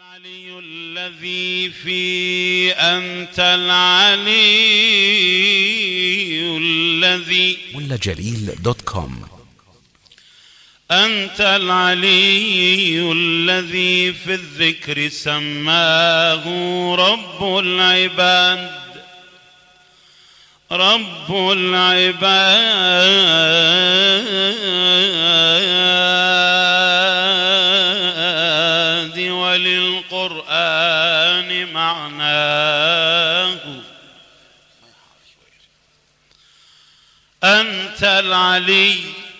العلي الذي في أنت العلي الذي ملجليل.com. أنت العلي الذي في الذكر سماه رب العباد رب العباد وللقرآن معناه. أنت العلي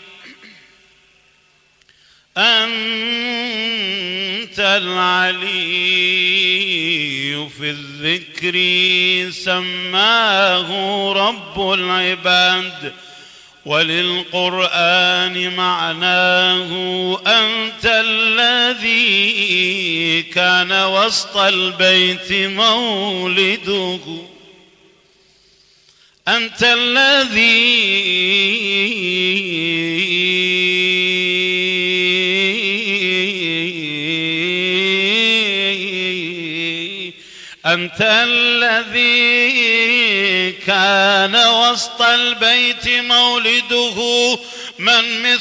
أنت العلي في الذكر سماه رب العباد وللقرآن معناه. أنت الذي كان وسط البيت مولده أنت الذي كان وسط البيت مولده. من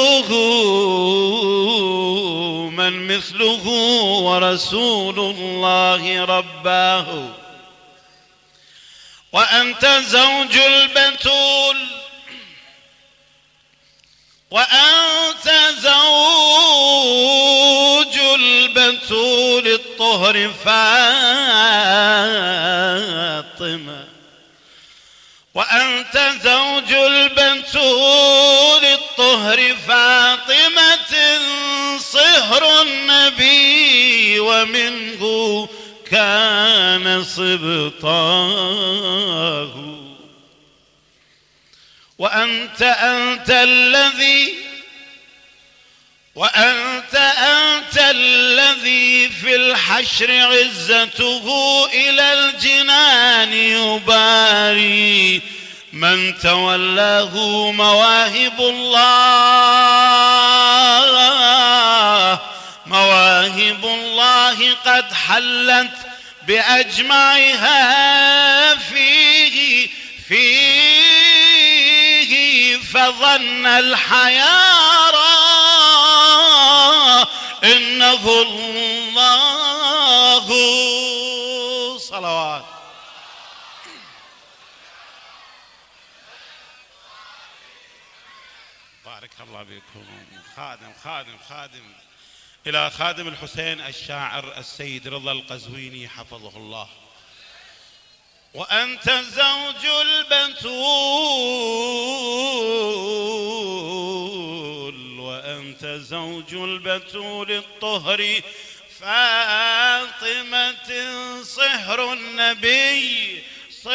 مثله ورسول الله رباه. وأنت زوج البتول الطهر فاطمة. وأنت زوج البتول الطهر فاطمة صهر النبي ومنه كان صبطاه. وأنت الذي في الحشر عزته إلى الجنان يباري. من تولاه مواهب الله قد حلت بأجمعها فيه فظن الحيارى إنه الله. صلوات. بارك الله بكم. خادم إلى خادم الحسين الشاعر السيد رضا القزويني حفظه الله. وأنت زوج البتول الطهر فاطمة صهر النبي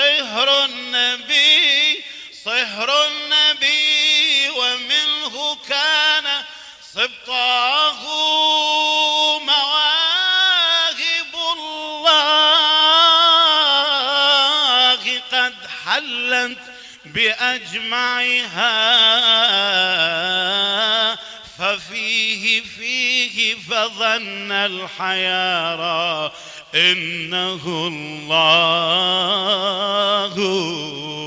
ومنه كان صبطاه. مواهب الله قد حلت بأجمعها فيه فظن الحيارى إنه الله.